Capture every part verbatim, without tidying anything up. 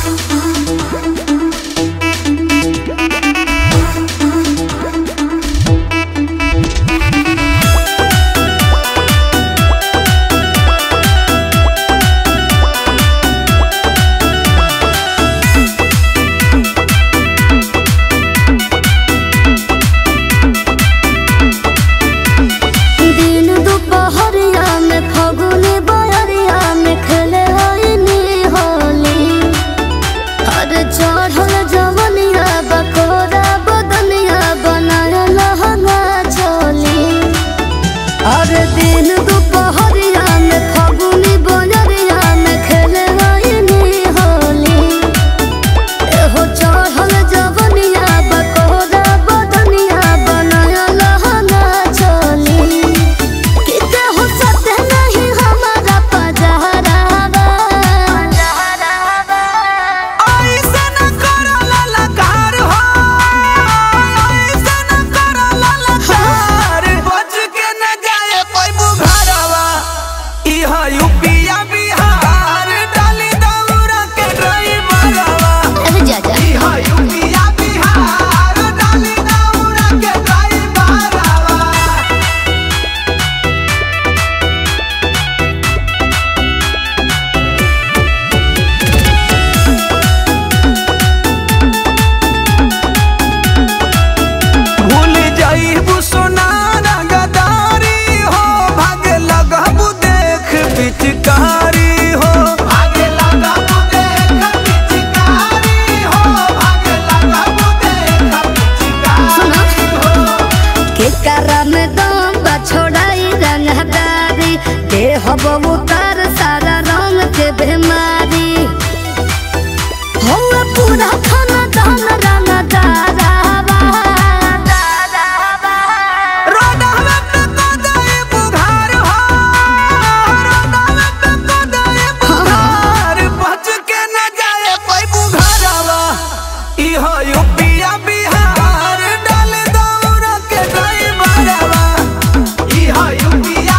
हब उतार सारा रंग के बीमारी हम पूरा खाना दान रंग दारावा रोडवे पे कदई बुघार हो रोडवे पे कदई बुघार बच के न जाए कोई बुघारवा ई हो यूपिया बिहार डाल दौरा के ड्राइवरवा ई हो यूपिया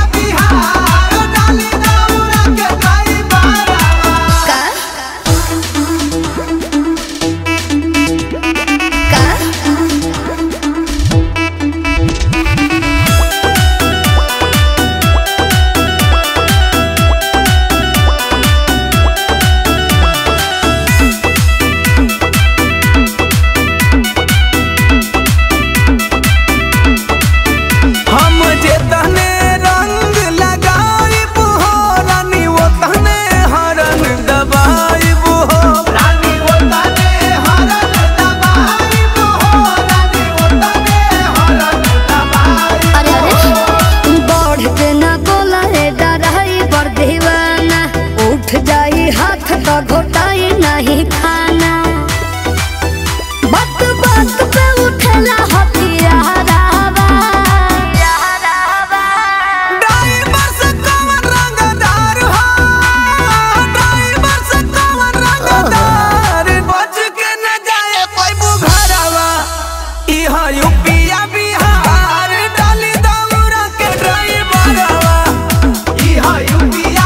जाई हाथ तो घोटाई नहीं खाना बात बात पे उठला हथियारावा ड्राइवर से कौन रंगदार हो ड्राइवर से कौन रंगदार बच के न जाए कोई बुघारवा ई हो यूपिया बिहार डाली दौरा के ड्राइवरवा ई हो यूपिया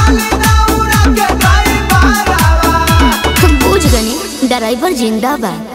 ड्राइवर जिंदाबाद।